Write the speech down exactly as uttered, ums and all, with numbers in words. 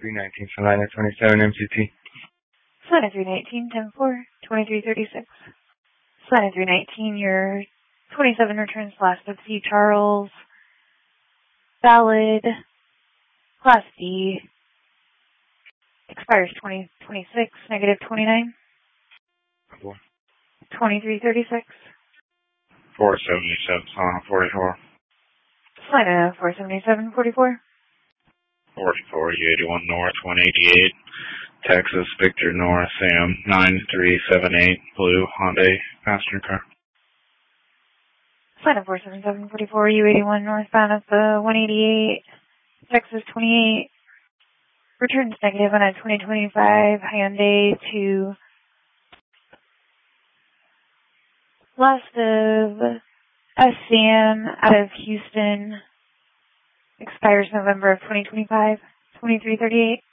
three nineteen, Salina twenty-seven, M C T. Salina three nineteen, ten four, twenty-three thirty-six. Salina three nineteen, your twenty-seven returns last of C. Charles. Valid. Class D. Expires twenty twenty-six, negative twenty-nine. Four. twenty-three thirty-six. four seventy-seven, Salina forty-four. Salina four seventy-seven, forty-four. forty-four, U eighty-one North, one eighty-eight. Texas, Victor North, Sam, nine three seven eight, blue Hyundai passenger car. Salina four seventy-seven, forty-four, U eighty-one northbound of the one eighty-eight, Texas twenty-eight. Returns negative on a twenty twenty-five Hyundai to last of S C M out of Houston. Expires November of twenty twenty-five, twenty-three thirty-eight.